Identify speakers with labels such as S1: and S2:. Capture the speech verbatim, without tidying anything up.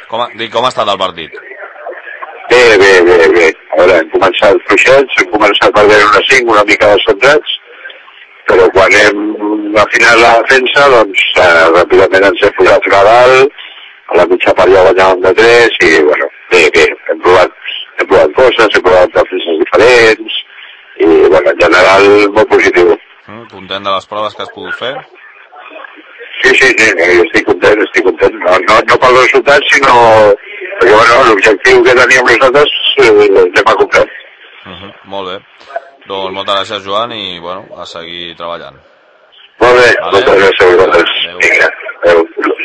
S1: Com, dic, com ha estat el partit?
S2: Bé, bé, bé, bé. A veure, hem començat fluixets, hem començat perdent una cinc, una mica descentrats, però quan hem afinat la defensa, doncs eh, ràpidament ens hem posat a dalt, a la mitja part ja guanyàvem de tres, i bueno, bé, bé, hem provat, hem provat coses, hem provat defenses diferents, i bueno, en general molt positiu.
S1: Mm, content de les proves que has pogut fer?
S2: Sí, sí, sí, jo estic content, estic content. No, no, no pel resultat, sinó perquè, bueno, l'objectiu que teníem nosaltres eh, l'hem acomplert.
S1: Uh -huh, molt bé. Doncs moltes gràcies, Joan, i, bueno, a seguir treballant.
S2: Molt bé,
S1: vale.
S2: moltes gràcies a vosaltres. Vinga, adéu.